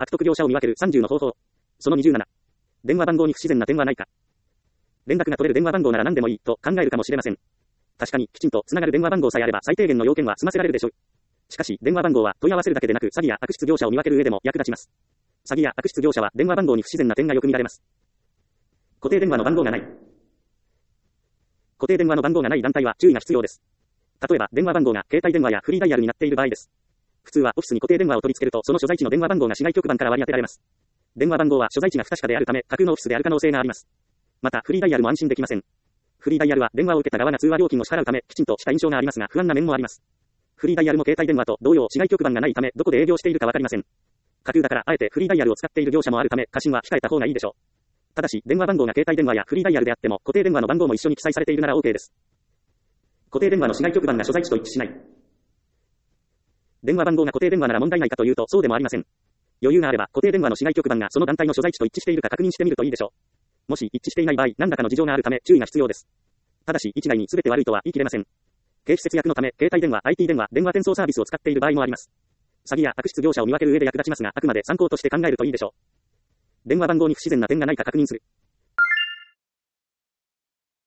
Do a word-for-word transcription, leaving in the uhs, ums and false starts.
悪徳業者を見分けるさんじゅうの方法。そのにじゅうなな。電話番号に不自然な点はないか。連絡が取れる電話番号なら何でもいいと考えるかもしれません。確かにきちんとつながる電話番号さえあれば最低限の要件は済ませられるでしょう。しかし電話番号は問い合わせるだけでなく詐欺や悪質業者を見分ける上でも役立ちます。詐欺や悪質業者は電話番号に不自然な点がよく見られます。固定電話の番号がない。固定電話の番号がない団体は注意が必要です。例えば電話番号が携帯電話やフリーダイヤルになっている場合です。普通はオフィスに固定電話を取り付けるとその所在地の電話番号が市外局番から割り当てられます。電話番号は所在地が不確かであるため架空のオフィスである可能性があります。またフリーダイヤルも安心できません。フリーダイヤルは電話を受けた側が通話料金を支払うためきちんとした印象がありますが不安な面もあります。フリーダイヤルも携帯電話と同様市外局番がないためどこで営業しているかわかりません。架空だからあえてフリーダイヤルを使っている業者もあるため過信は控えた方がいいでしょう。ただし電話番号が携帯電話やフリーダイヤルであっても固定電話の番号も一緒に記載されているなら OK です。固定電話の市外局番が所在地と一致しない。電話番号が固定電話なら問題ないかというとそうでもありません。余裕があれば固定電話の市外局番がその団体の所在地と一致しているか確認してみるといいでしょう。もし一致していない場合何らかの事情があるため注意が必要です。ただし一概に全て悪いとは言い切れません。経費節約のため携帯電話、アイティー 電話、電話転送サービスを使っている場合もあります。詐欺や悪質業者を見分ける上で役立ちますがあくまで参考として考えるといいでしょう。電話番号に不自然な点がないか確認する。